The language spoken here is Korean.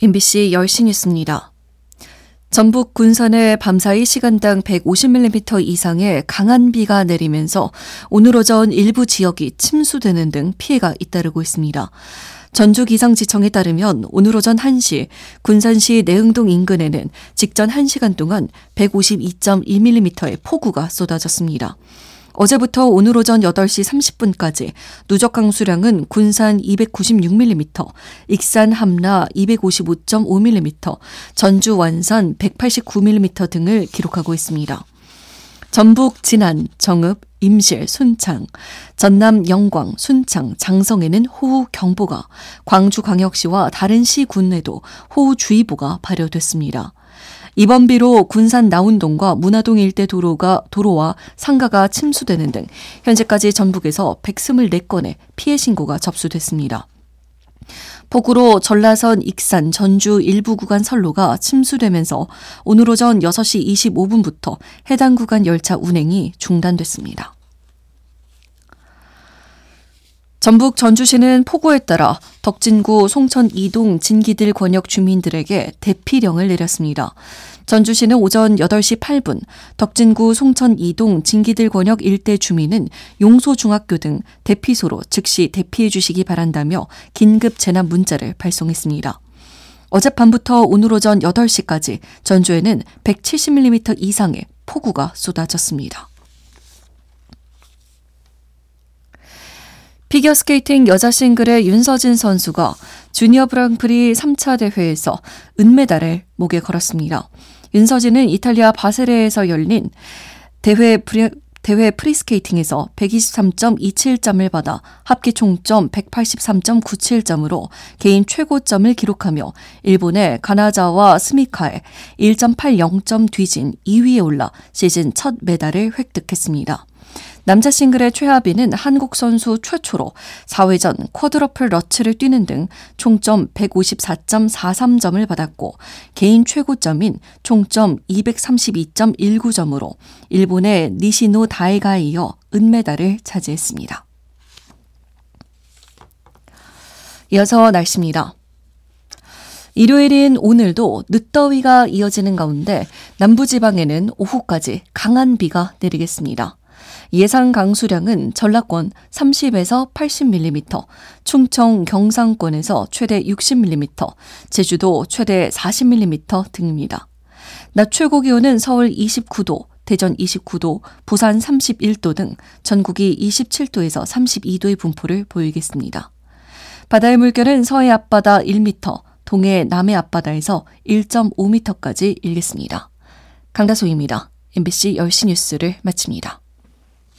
MBC 10시 뉴스입니다. 전북 군산에 밤사이 시간당 150mm 이상의 강한 비가 내리면서 오늘 오전 일부 지역이 침수되는 등 피해가 잇따르고 있습니다. 전주기상지청에 따르면 오늘 오전 1시 군산시 내흥동 인근에는 직전 1시간 동안 152.2mm의 폭우가 쏟아졌습니다. 어제부터 오늘 오전 8시 30분까지 누적 강수량은 군산 296mm, 익산 함라 255.5mm, 전주 완산 189mm 등을 기록하고 있습니다. 전북 진안, 정읍, 임실, 순창, 전남 영광, 순창, 장성에는 호우경보가, 광주광역시와 다른 시 군에도 호우주의보가 발효됐습니다. 이번 비로 군산 나운동과 문화동 일대 도로와 상가가 침수되는 등 현재까지 전북에서 124건의 피해 신고가 접수됐습니다. 폭우로 전라선 익산, 전주 일부 구간 선로가 침수되면서 오늘 오전 6시 25분부터 해당 구간 열차 운행이 중단됐습니다. 전북 전주시는 폭우에 따라 덕진구 송천 2동 진기들 권역 주민들에게 대피령을 내렸습니다. 전주시는 오전 8시 8분 덕진구 송천 2동 진기들 권역 일대 주민은 용소중학교 등 대피소로 즉시 대피해 주시기 바란다며 긴급 재난 문자를 발송했습니다. 어젯밤부터 오늘 오전 8시까지 전주에는 170mm 이상의 폭우가 쏟아졌습니다. 피겨스케이팅 여자 싱글의 윤서진 선수가 주니어 그랑프리 3차 대회에서 은메달을 목에 걸었습니다. 윤서진은 이탈리아 바세레에서 열린 대회 프리스케이팅에서 123.27점을 받아 합계 총점 183.97점으로 개인 최고점을 기록하며 일본의 가나자와 스미카에 1.80점 뒤진 2위에 올라 시즌 첫 메달을 획득했습니다. 남자 싱글의 최하빈은 한국 선수 최초로 4회전 쿼드러플 러츠를 뛰는 등 총점 154.43점을 받았고 개인 최고점인 총점 232.19점으로 일본의 니시노 다에가에 이어 은메달을 차지했습니다. 이어서 날씨입니다. 일요일인 오늘도 늦더위가 이어지는 가운데 남부지방에는 오후까지 강한 비가 내리겠습니다. 예상 강수량은 전라권 30에서 80mm, 충청 경상권에서 최대 60mm, 제주도 최대 40mm 등입니다. 낮 최고 기온은 서울 29도, 대전 29도, 부산 31도 등 전국이 27도에서 32도의 분포를 보이겠습니다. 바다의 물결은 서해 앞바다 1m, 동해 남해 앞바다에서 1.5m까지 일겠습니다. 강다솜입니다. MBC 10시 뉴스를 마칩니다.